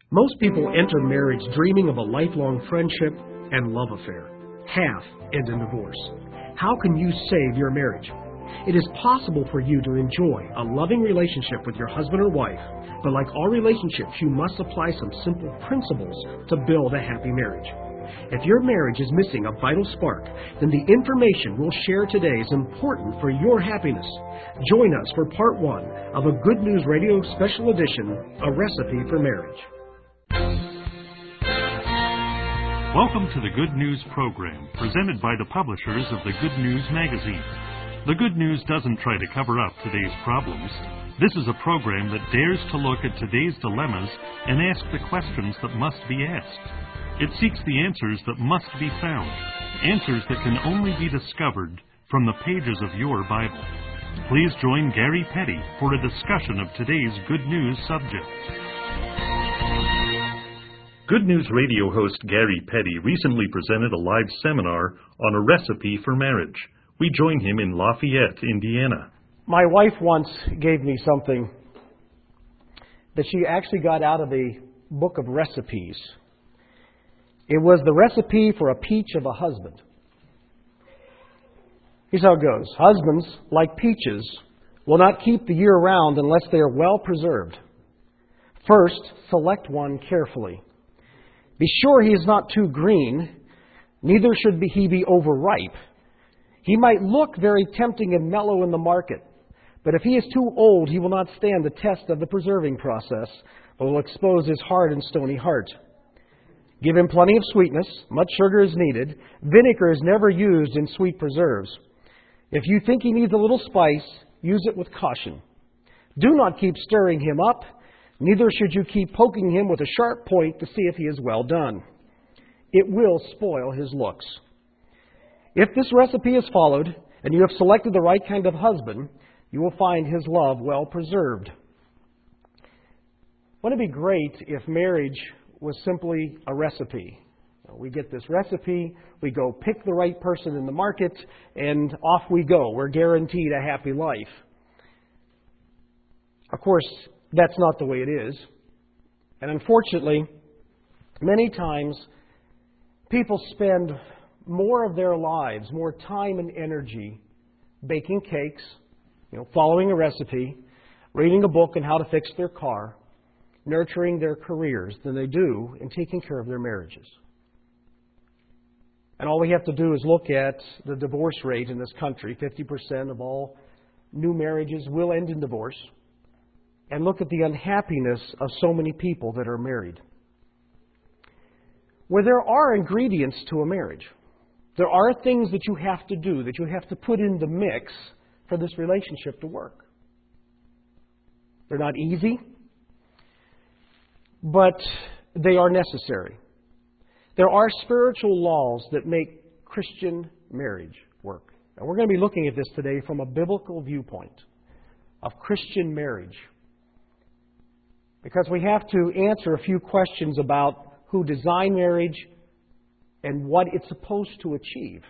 Most people enter marriage dreaming of a lifelong friendship and love affair, half end in divorce. How can you save your marriage? It is possible for you to enjoy a loving relationship with your husband or wife, but like all relationships, you must apply some simple principles to build a happy marriage. If your marriage is missing a vital spark, then the information we'll share today is important for your happiness. Join us for part 1 of a Good News Radio special edition, A Recipe for Marriage. Welcome to the Good News program, presented by the publishers of the Good News magazine. The Good News doesn't try to cover up today's problems. This is a program that dares to look at today's dilemmas and ask the questions that must be asked. It seeks the answers that must be found, answers that can only be discovered from the pages of your Bible. Please join Gary Petty for a discussion of today's Good News subject. Good News Radio host Gary Petty recently presented a live seminar on a recipe for marriage. We join him in Lafayette, Indiana. My wife once gave me something that she actually got out of a book of recipes. It was the recipe for a peach of a husband. Here's how it goes. Husbands, like peaches, will not keep the year round unless they are well preserved. First, select one carefully. Be sure he is not too green, neither should he be overripe. He might look very tempting and mellow in the market, but if he is too old, he will not stand the test of the preserving process, but will expose his hard and stony heart. Give him plenty of sweetness. Much sugar is needed. Vinegar is never used in sweet preserves. If you think he needs a little spice, use it with caution. Do not keep stirring him up. Neither should you keep poking him with a sharp point to see if he is well done. It will spoil his looks. If this recipe is followed, and you have selected the right kind of husband, you will find his love well preserved. Wouldn't it be great if marriage was simply a recipe? We get this recipe, we go pick the right person in the market, and off we go. We're guaranteed a happy life. Of course, that's not the way it is. And unfortunately, many times, people spend more of their lives, more time and energy baking cakes, following a recipe, reading a book on how to fix their car, nurturing their careers than they do in taking care of their marriages. And all we have to do is look at the divorce rate in this country. 50% of all new marriages will end in divorce. And look at the unhappiness of so many people that are married. Where there are ingredients to a marriage. There are things that you have to do, that you have to put in the mix for this relationship to work. They're not easy, but they are necessary. There are spiritual laws that make Christian marriage work. And we're going to be looking at this today from a biblical viewpoint of Christian marriage. Because we have to answer a few questions about who designed marriage and what it's supposed to achieve.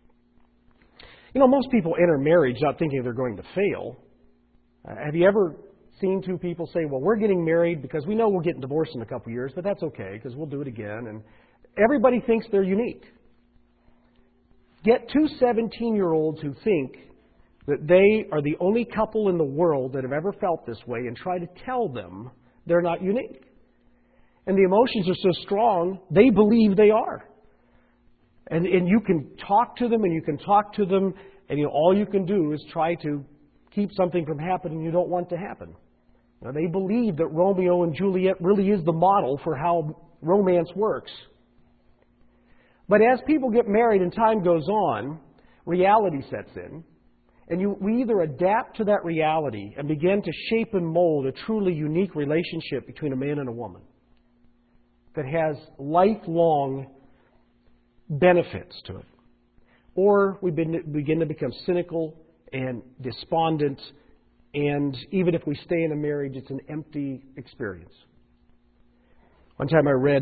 Most people enter marriage not thinking they're going to fail. Have you ever seen two people say, well, we're getting married because we know we'll get divorced in a couple years, but that's okay because we'll do it again. And everybody thinks they're unique. Get two 17-year-olds who think that they are the only couple in the world that have ever felt this way and try to tell them they're not unique. And the emotions are so strong, they believe they are. And you can talk to them, and all you can do is try to keep something from happening you don't want to happen. Now, they believe that Romeo and Juliet really is the model for how romance works. But as people get married and time goes on, reality sets in. And we either adapt to that reality and begin to shape and mold a truly unique relationship between a man and a woman that has lifelong benefits to it. Or we begin to become cynical and despondent, and even if we stay in a marriage, it's an empty experience. One time I read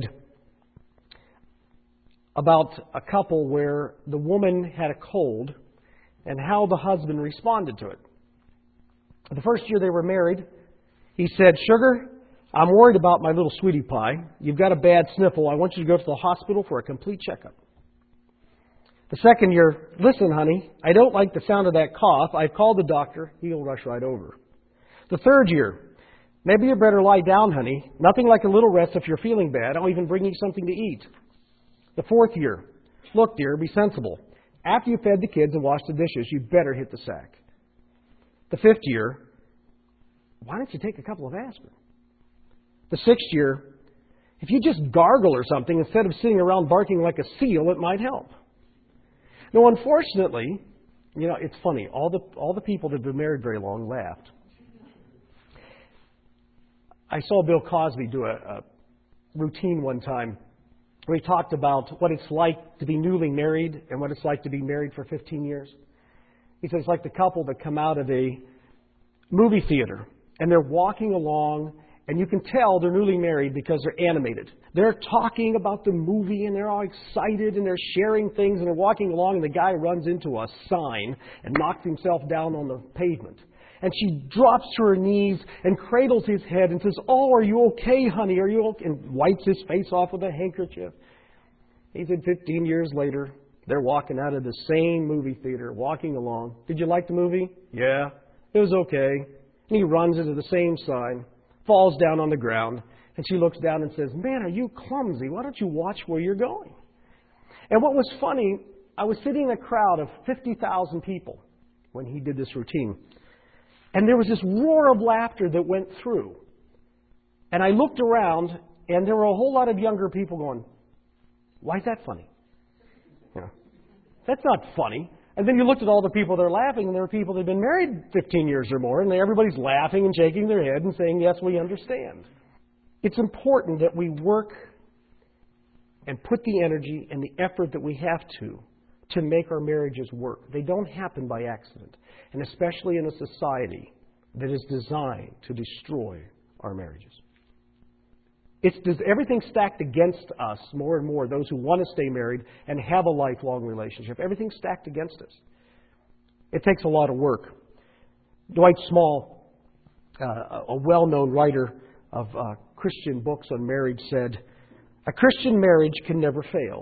about a couple where the woman had a cold and how the husband responded to it. The first year they were married, he said, "Sugar, I'm worried about my little sweetie pie. You've got a bad sniffle. I want you to go to the hospital for a complete checkup. The second year, listen, honey, I don't like the sound of that cough. I've called the doctor. He'll rush right over. The third year, maybe you better lie down, honey. Nothing like a little rest if you're feeling bad. I'll even bring you something to eat. The fourth year, look, dear, be sensible. After you fed the kids and washed the dishes, you better hit the sack. The fifth year, why don't you take a couple of aspirin? The sixth year, if you just gargle or something instead of sitting around barking like a seal, it might help. Now, unfortunately, it's funny. All the people that have been married very long laughed. I saw Bill Cosby do a routine one time where he talked about what it's like to be newly married and what it's like to be married for 15 years. He says it's like the couple that come out of a movie theater and they're walking along and you can tell they're newly married because they're animated. They're talking about the movie and they're all excited and they're sharing things and they're walking along and the guy runs into a sign and knocks himself down on the pavement. And she drops to her knees and cradles his head and says, "Oh, are you okay, honey? Are you okay?" And wipes his face off with a handkerchief. He said 15 years later, they're walking out of the same movie theater, walking along. Did you like the movie? Yeah, it was okay. And he runs into the same sign, falls down on the ground, and she looks down and says, "Man, are you clumsy? Why don't you watch where you're going?" And what was funny, I was sitting in a crowd of 50,000 people when he did this routine. And there was this roar of laughter that went through. And I looked around, and there were a whole lot of younger people going, "Why is that funny? That's not funny." And then you looked at all the people that are laughing, and there were people that had been married 15 years or more, and everybody's laughing and shaking their head and saying, "Yes, we understand." It's important that we work and put the energy and the effort that we have to make our marriages work. They don't happen by accident, and especially in a society that is designed to destroy our marriages. It's everything stacked against us more and more, those who want to stay married and have a lifelong relationship. Everything's stacked against us. It takes a lot of work. Dwight Small, a well-known writer of Christian books on marriage, said, "A Christian marriage can never fail,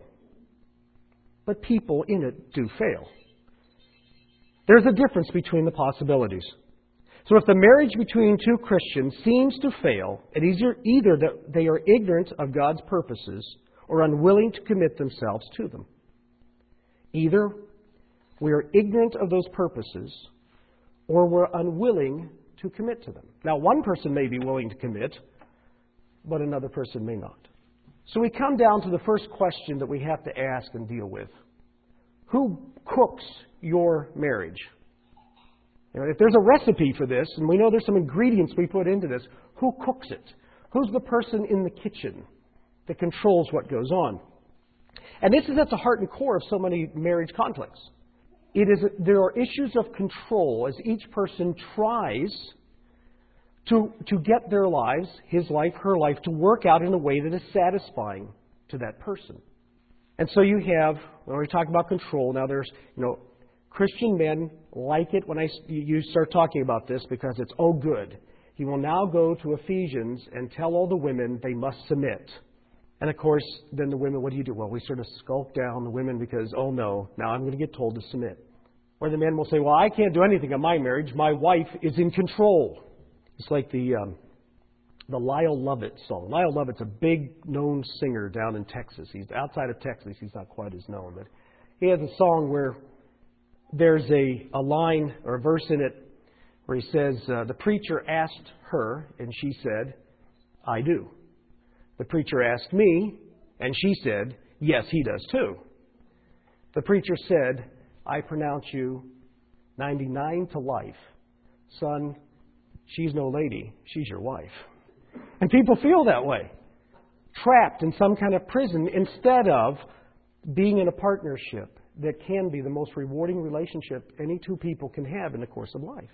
but people in it do fail. There's a difference between the possibilities. So if the marriage between two Christians seems to fail, it is either that they are ignorant of God's purposes or unwilling to commit themselves to them. Either we are ignorant of those purposes or we're unwilling to commit to them." Now, one person may be willing to commit, but another person may not. So we come down to the first question that we have to ask and deal with. Who cooks your marriage? If there's a recipe for this, and we know there's some ingredients we put into this, who cooks it? Who's the person in the kitchen that controls what goes on? And this is at the heart and core of so many marriage conflicts. There are issues of control as each person tries to get their lives, his life, her life, to work out in a way that is satisfying to that person. And so you have, when we talk about control, now there's, Christian men like it when you start talking about this because it's, oh, good. He will now go to Ephesians and tell all the women they must submit. And of course, then the women, what do? Well, we sort of skulk down the women because, oh no, now I'm going to get told to submit. Or the men will say, well, I can't do anything in my marriage. My wife is in control. It's like the Lyle Lovett song. Lyle Lovett's a big known singer down in Texas. He's outside of Texas. He's not quite as known, but he has a song where there's a line or a verse in it where he says, the preacher asked her, and she said, "I do." The preacher asked me, and she said, "Yes, he does too." The preacher said, "I pronounce you 99 to life. Son, she's no lady, she's your wife." And people feel that way, trapped in some kind of prison instead of being in a partnership that can be the most rewarding relationship any two people can have in the course of life.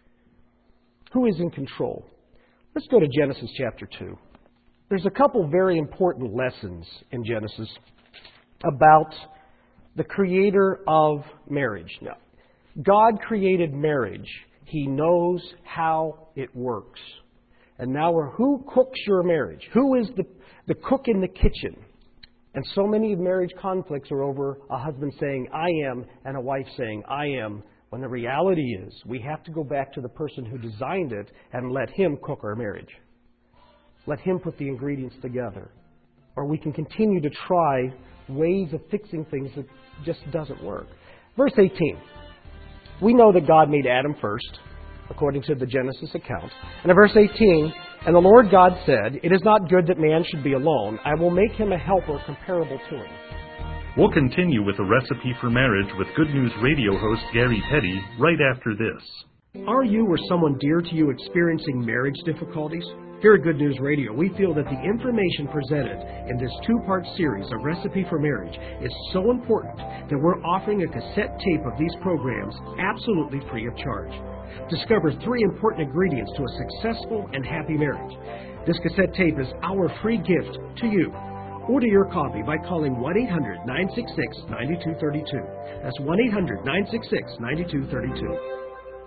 Who is in control? Let's go to Genesis chapter 2. There's a couple very important lessons in Genesis about the creator of marriage. Now, God created marriage. He knows how it works. And now who cooks your marriage? Who is the cook in the kitchen? And so many marriage conflicts are over a husband saying, I am, and a wife saying, I am, when the reality is we have to go back to the person who designed it and let him cook our marriage. Let him put the ingredients together. Or we can continue to try ways of fixing things that just doesn't work. Verse 18. We know that God made Adam first, according to the Genesis account. And in verse 18, and the Lord God said, it is not good that man should be alone. I will make him a helper comparable to him. We'll continue with a recipe for marriage with Good News Radio host Gary Petty right after this. Are you or someone dear to you experiencing marriage difficulties? Here at Good News Radio, we feel that the information presented in this two-part series, A Recipe for Marriage, is so important that we're offering a cassette tape of these programs absolutely free of charge. Discover 3 important ingredients to a successful and happy marriage. This cassette tape is our free gift to you. Order your copy by calling 1-800-966-9232. That's 1-800-966-9232.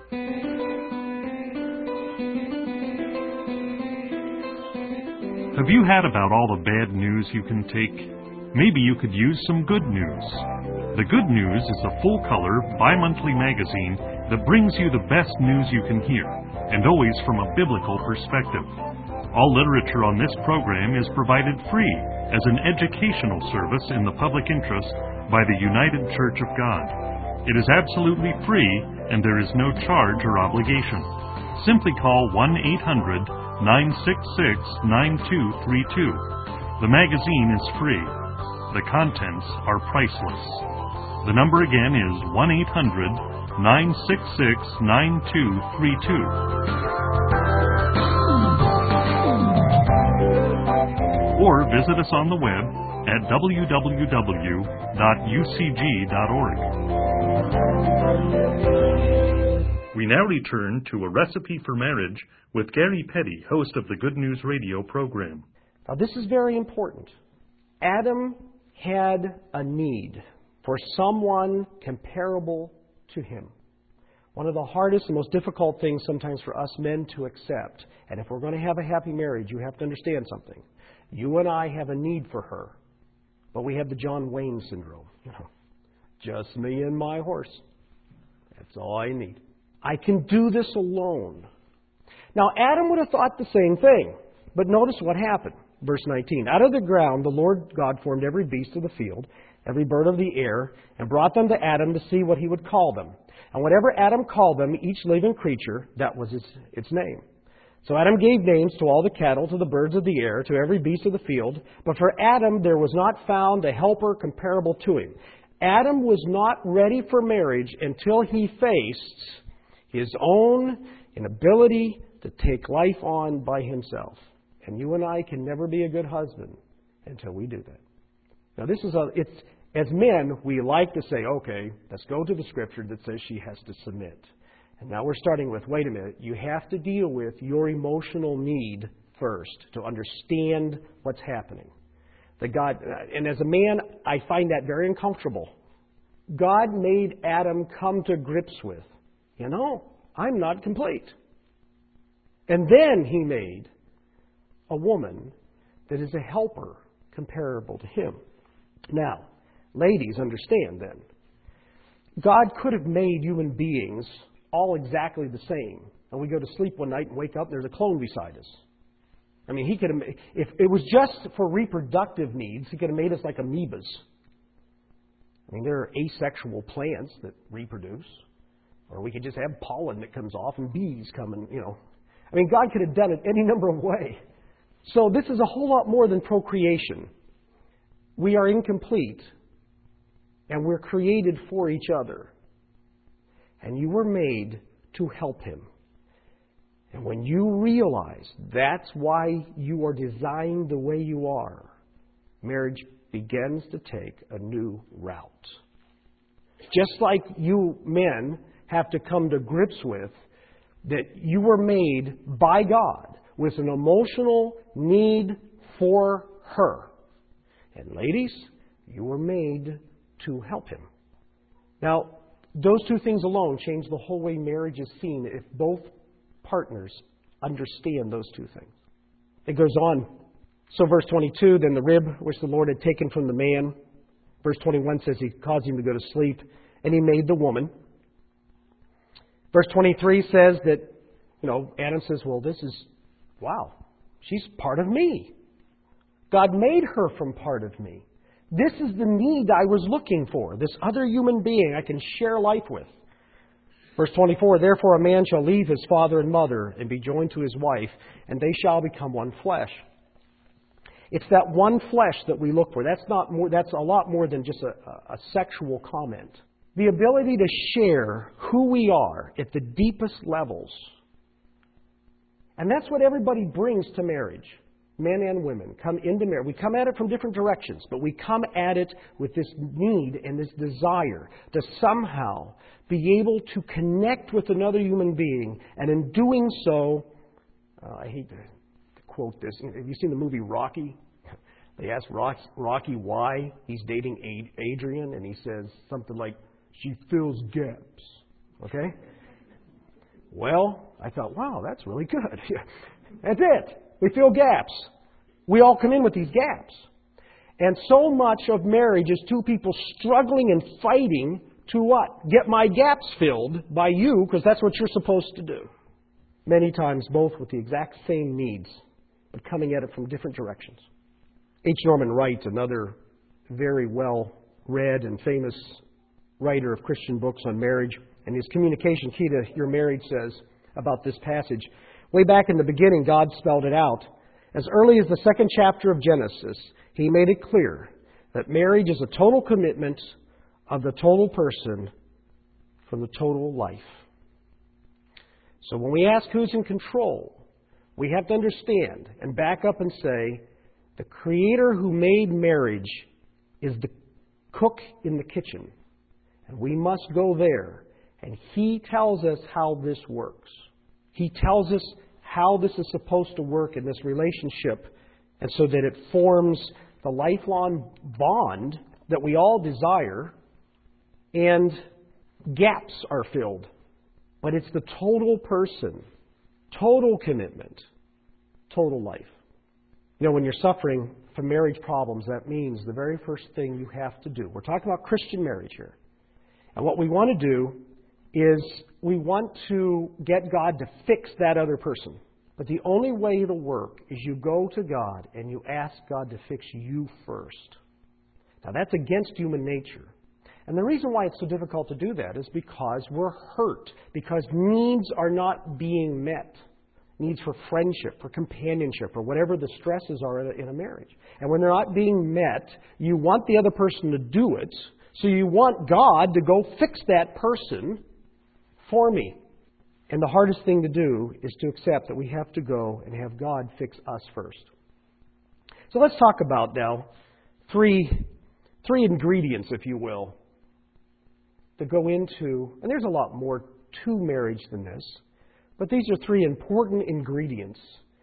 Have you had about all the bad news you can take? Maybe you could use some good news. The Good News is a full-color, bi-monthly magazine that brings you the best news you can hear, and always from a biblical perspective. All literature on this program is provided free as an educational service in the public interest by the United Church of God. It is absolutely free, and there is no charge or obligation. Simply call 1-800-966-9232. The magazine is free. The contents are priceless. The number again is 1-800-966-9232. Or visit us on the web at www.ucg.org. We now return to A Recipe for Marriage with Gary Petty, host of the Good News Radio program. Now, this is very important. Adam had a need for someone comparable to him. One of the hardest and most difficult things sometimes for us men to accept. And if we're going to have a happy marriage, you have to understand something. You and I have a need for her. But we have the John Wayne syndrome. Just me and my horse. That's all I need. I can do this alone. Now, Adam would have thought the same thing. But notice what happened. Verse 19. Out of the ground the Lord God formed every beast of the field, every bird of the air, and brought them to Adam to see what he would call them. And whatever Adam called them, each living creature, that was its name. So Adam gave names to all the cattle, to the birds of the air, to every beast of the field. But for Adam there was not found a helper comparable to him. Adam was not ready for marriage until he faced his own inability to take life on by himself. And you and I can never be a good husband until we do that. Now, as men, we like to say, okay, let's go to the scripture that says she has to submit. And now we're starting with, wait a minute, you have to deal with your emotional need first to understand what's happening. And as a man, I find that very uncomfortable. God made Adam come to grips with, I'm not complete. And then he made a woman that is a helper comparable to him. Now, ladies, understand then. God could have made human beings all exactly the same. And we go to sleep one night and wake up, there's a clone beside us. I mean, he could have, if it was just for reproductive needs, he could have made us like amoebas. I mean, there are asexual plants that reproduce. Or we could just have pollen that comes off and bees come and, I mean, God could have done it any number of ways. So this is a whole lot more than procreation. We are incomplete, and we're created for each other. And you were made to help him. And when you realize that's why you are designed the way you are, marriage begins to take a new route. Just like you men have to come to grips with that you were made by God with an emotional need for her. And ladies, you were made to help him. Now, those two things alone change the whole way marriage is seen if both partners understand those two things. It goes on. So verse 22, then the rib which the Lord had taken from the man. Verse 21 says he caused him to go to sleep, and he made the woman. Verse 23 says that, Adam says, well, wow, she's part of me. God made her from part of me. This is the need I was looking for, this other human being I can share life with. Verse 24, therefore a man shall leave his father and mother and be joined to his wife, and they shall become one flesh. It's that one flesh that we look for. That's a lot more than just a sexual comment. The ability to share who we are at the deepest levels. And that's what everybody brings to marriage. Men and women come into marriage. We come at it from different directions, but we come at it with this need and this desire to somehow be able to connect with another human being. And in doing so, I hate to quote this. Have you seen the movie Rocky? They asked Rocky why he's dating Adrian, and he says something like, she fills gaps. Okay? Well, I thought, wow, that's really good. That's it. We fill gaps. We all come in with these gaps. And so much of marriage is two people struggling and fighting to what? Get my gaps filled by you, because that's what you're supposed to do. Many times both with the exact same needs, but coming at it from different directions. H. Norman Wright, another very well-read and famous writer of Christian books on marriage, and his Communication Key to Your Marriage says about this passage, way back in the beginning, God spelled it out. As early as the second chapter of Genesis, He made it clear that marriage is a total commitment of the total person from the total life. So when we ask who's in control, we have to understand and back up and say, the Creator who made marriage is the cook in the kitchen. And we must go there. And He tells us how this works. He tells us how this is supposed to work in this relationship, and so that it forms the lifelong bond that we all desire, and gaps are filled. But it's the total person, total commitment, total life. When you're suffering from marriage problems, that means the very first thing you have to do. We're talking about Christian marriage here. And what we want to do is we want to get God to fix that other person. But the only way it'll work is you go to God and you ask God to fix you first. Now that's against human nature. And the reason why it's so difficult to do that is because we're hurt. Because needs are not being met. Needs for friendship, for companionship, or whatever the stresses are in a marriage. And when they're not being met, you want the other person to do it. So you want God to go fix that person for me. And the hardest thing to do is to accept that we have to go and have God fix us first. So let's talk about now three ingredients, if you will, that go into, and there's a lot more to marriage than this, but these are three important ingredients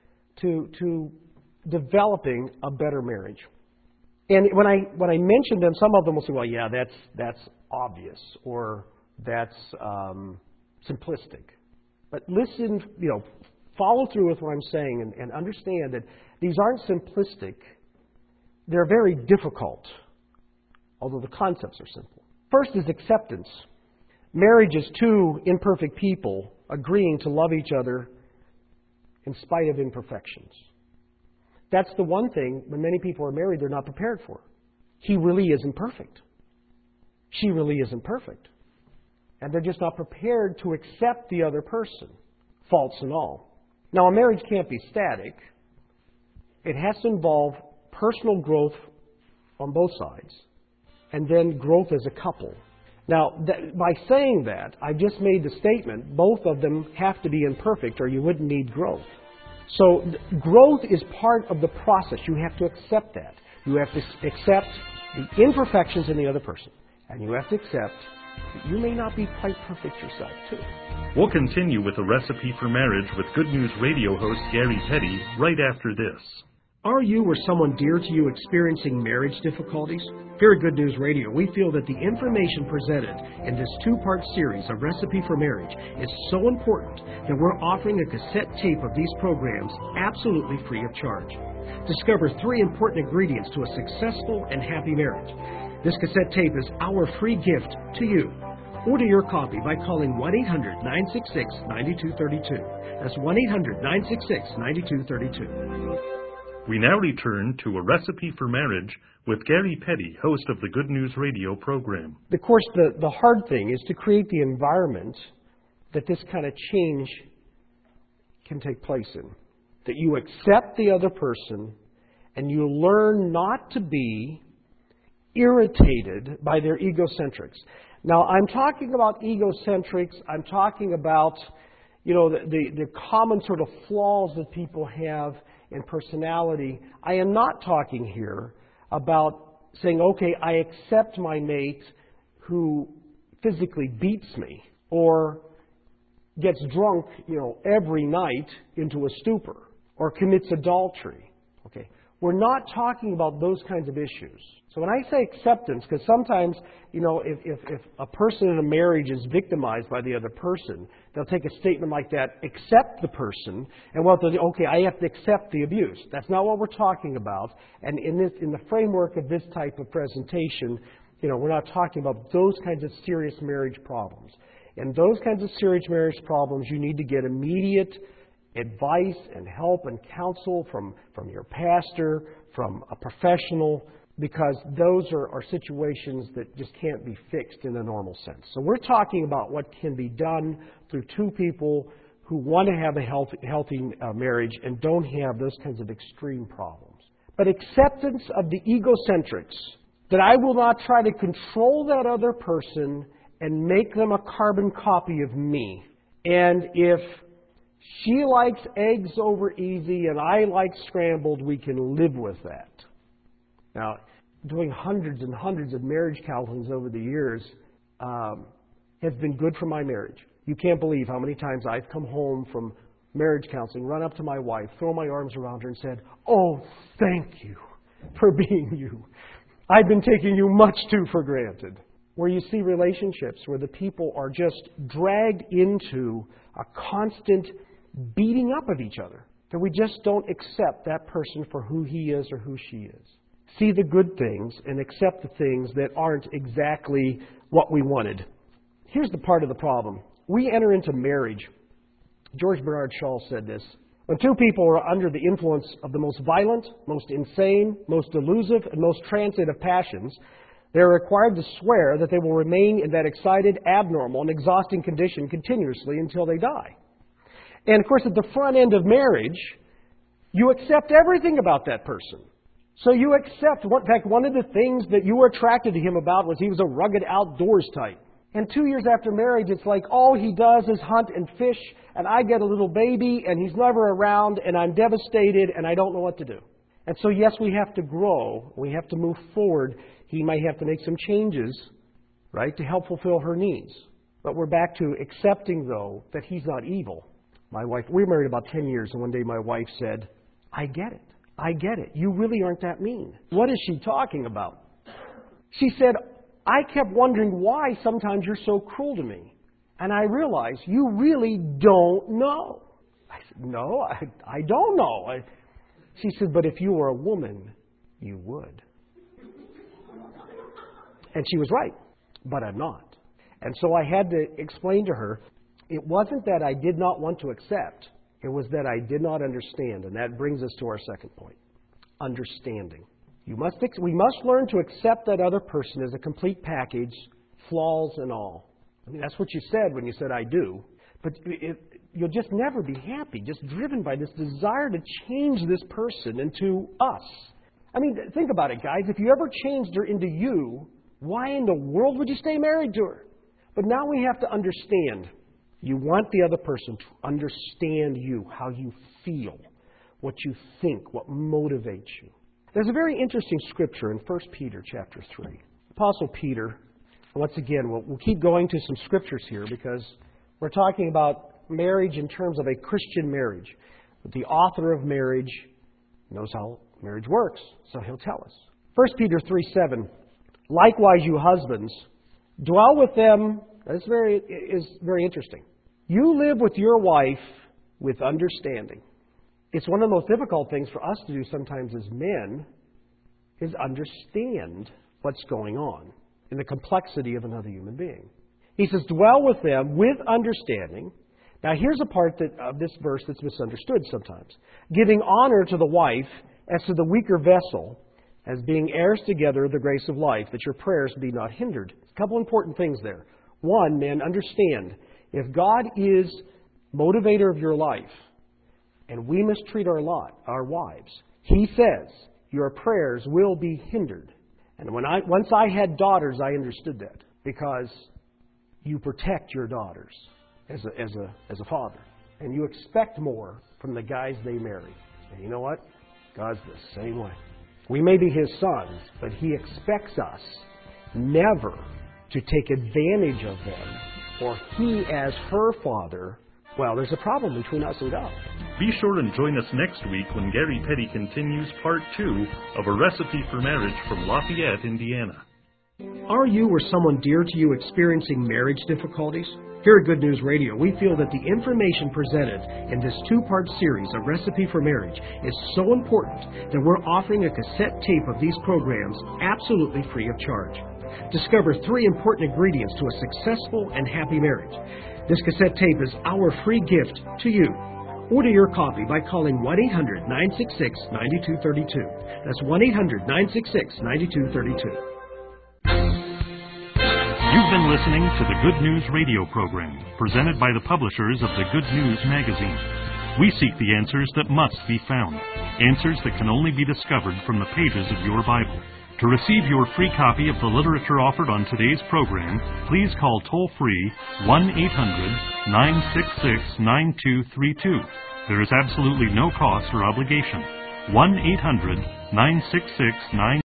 to developing a better marriage. And when I mention them, some of them will say, well, yeah, that's obvious, or that's simplistic. But listen, follow through with what I'm saying and understand that these aren't simplistic. They're very difficult, although the concepts are simple. First is acceptance. Marriage is two imperfect people agreeing to love each other in spite of imperfections. That's the one thing when many people are married they're not prepared for. He really isn't perfect. She really isn't perfect. And they're just not prepared to accept the other person, faults and all. Now, a marriage can't be static. It has to involve personal growth on both sides, and then growth as a couple. Now, by saying that, I just made the statement, both of them have to be imperfect or you wouldn't need growth. So growth is part of the process. You have to accept that. You have to accept the imperfections in the other person. And you have to accept that you may not be quite perfect yourself, too. We'll continue with a recipe for marriage with Good News Radio host Gary Petty right after this. Are you or someone dear to you experiencing marriage difficulties? Here at Good News Radio, we feel that the information presented in this two-part series, A Recipe for Marriage, is so important that we're offering a cassette tape of these programs absolutely free of charge. Discover 3 important ingredients to a successful and happy marriage. This cassette tape is our free gift to you. Order your copy by calling 1-800-966-9232. That's 1-800-966-9232. We now return to A Recipe for Marriage with Gary Petty, host of the Good News Radio program. Of course, the hard thing is to create the environment that this kind of change can take place in. That you accept the other person and you learn not to be irritated by their egocentrics. Now, I'm talking about egocentrics. I'm talking about, the common sort of flaws that people have in personality. I am not talking here about saying, okay, I accept my mate who physically beats me or gets drunk, every night into a stupor or commits adultery. Okay, we're not talking about those kinds of issues. So when I say acceptance, because sometimes, if a person in a marriage is victimized by the other person, they'll take a statement like that, accept the person, and okay, I have to accept the abuse. That's not what we're talking about. And in the framework of this type of presentation, we're not talking about those kinds of serious marriage problems. And those kinds of serious marriage problems, you need to get immediate advice and help and counsel from your pastor, from a professional, because those are situations that just can't be fixed in a normal sense. So we're talking about what can be done through 2 people who want to have a healthy marriage and don't have those kinds of extreme problems. But acceptance of the egocentrics, that I will not try to control that other person and make them a carbon copy of me. And if she likes eggs over easy and I like scrambled, we can live with that. Now, doing hundreds and hundreds of marriage counselings over the years has been good for my marriage. You can't believe how many times I've come home from marriage counseling, run up to my wife, throw my arms around her and said, "Oh, thank you for being you. I've been taking you much too for granted." Where you see relationships where the people are just dragged into a constant beating up of each other. That we just don't accept that person for who he is or who she is. See the good things and accept the things that aren't exactly what we wanted. Here's the part of the problem. We enter into marriage. George Bernard Shaw said this. When 2 people are under the influence of the most violent, most insane, most delusive, and most transient of passions, they are required to swear that they will remain in that excited, abnormal, and exhausting condition continuously until they die. And of course, at the front end of marriage, you accept everything about that person. So you accept, in fact, one of the things that you were attracted to him about was he was a rugged outdoors type. And 2 years after marriage, it's like all he does is hunt and fish, and I get a little baby, and he's never around, and I'm devastated, and I don't know what to do. And so, yes, we have to grow. We have to move forward. He might have to make some changes, right, to help fulfill her needs. But we're back to accepting, though, that he's not evil. My wife, we were married about 10 years, and one day my wife said, "I get it. I get it. You really aren't that mean." What is she talking about? She said, "I kept wondering why sometimes you're so cruel to me. And I realized you really don't know." I said, "No, I don't know." She said, "But if you were a woman, you would." And she was right, but I'm not. And so I had to explain to her, it wasn't that I did not want to accept. It was that I did not understand. And that brings us to our second point. Understanding. We must learn to accept that other person as a complete package, flaws and all. I mean, that's what you said when you said "I do." But you'll just never be happy, just driven by this desire to change this person into us. I mean, think about it, guys. If you ever changed her into you, why in the world would you stay married to her? But now we have to understand. You want the other person to understand you, how you feel, what you think, what motivates you. There's a very interesting scripture in 1 Peter chapter 3. Apostle Peter, once again, we'll keep going to some scriptures here because we're talking about marriage in terms of a Christian marriage. But the author of marriage knows how Marriage works, so he'll tell us. 1 Peter 3:7. Likewise, you husbands, dwell with them. This is very interesting. You live with your wife with understanding. It's one of the most difficult things for us to do sometimes as men is understand what's going on in the complexity of another human being. He says, dwell with them with understanding. Now, here's a part of this verse that's misunderstood sometimes. Giving honor to the wife as to the weaker vessel, as being heirs together of the grace of life, that your prayers be not hindered. A couple important things there. One, men, understand, if God is motivator of your life, and we mistreat our wives, He says your prayers will be hindered. And once I had daughters, I understood that, because you protect your daughters as a father, and you expect more from the guys they marry. And you know what? God's the same way. We may be His sons, but He expects us never to take advantage of them, or He as her father. Well, there's a problem between us and God. Be sure and join us next week when Gary Petty continues Part 2 of A Recipe for Marriage from Lafayette, Indiana. Are you or someone dear to you experiencing marriage difficulties? Here at Good News Radio, we feel that the information presented in this two-part series, A Recipe for Marriage, is so important that we're offering a cassette tape of these programs absolutely free of charge. Discover 3 important ingredients to a successful and happy marriage. This cassette tape is our free gift to you. Order your copy by calling 1-800-966-9232. That's 1-800-966-9232. You've been listening to the Good News Radio program, presented by the publishers of the Good News magazine. We seek the answers that must be found, answers that can only be discovered from the pages of your Bible. To receive your free copy of the literature offered on today's program, please call toll-free 1-800-966-9232. There is absolutely no cost or obligation. 1-800-966-9232.